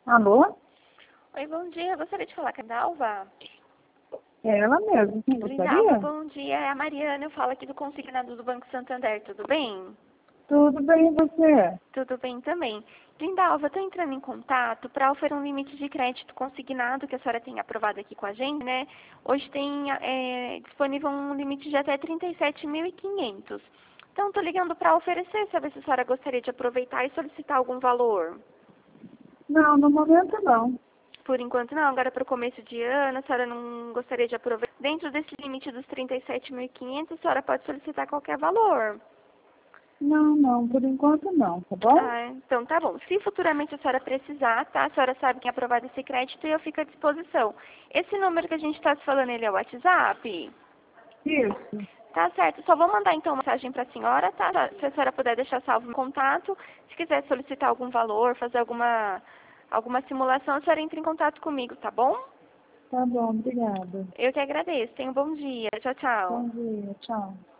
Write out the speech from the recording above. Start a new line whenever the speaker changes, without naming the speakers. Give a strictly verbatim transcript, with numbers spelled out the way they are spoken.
Alô?
Oi, bom dia. Eu gostaria de falar com a Dalva.
É ela mesmo. Quem
Lindalva,
gostaria?
bom dia. É a Mariana. Eu falo aqui do Consignado do Banco Santander. Tudo bem?
Tudo bem, e você?
Tudo bem também. Lindalva, estou entrando em contato para oferecer um limite de crédito consignado que a senhora tem aprovado aqui com a gente, né? Hoje tem é, disponível um limite de até trinta e sete mil e quinhentos. Então, estou ligando para oferecer, saber se a senhora gostaria de aproveitar e solicitar algum valor.
Não, no momento não.
Por enquanto não, agora para o começo de ano, a senhora não gostaria de aproveitar. Dentro desse limite dos trinta e sete mil e quinhentos, a senhora pode solicitar qualquer valor.
Não, não, por enquanto não, tá bom?
Ah, então tá bom. Se futuramente a senhora precisar, tá? A senhora sabe que é aprovado esse crédito e eu fico à disposição. Esse número que a gente está se falando, ele é o WhatsApp?
Isso.
Tá certo. Só vou mandar então uma mensagem para a senhora, tá? Se a senhora puder deixar salvo o contato. Se quiser solicitar algum valor, fazer alguma, alguma simulação, a senhora entra em contato comigo, tá bom?
Tá bom, obrigada.
Eu que agradeço. Tenha um bom dia. Tchau, tchau.
Bom dia, tchau.